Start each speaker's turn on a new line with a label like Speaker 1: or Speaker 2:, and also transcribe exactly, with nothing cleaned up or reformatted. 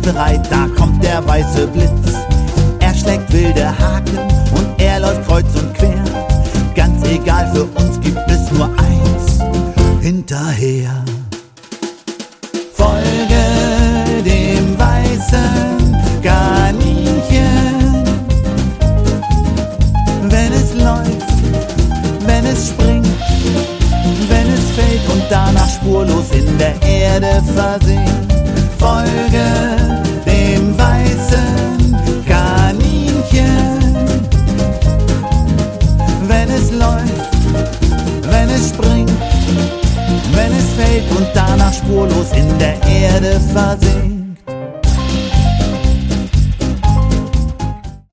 Speaker 1: macht bereit, da kommt der weiße Blitz. Er schlägt wilde Haken und er läuft kreuz und quer. Ganz egal, für uns gibt es nur eins: hinterher. Folge dem weißen Kaninchen, wenn es läuft, wenn es springt, wenn es fällt und danach spurlos in der Erde versinkt. Folge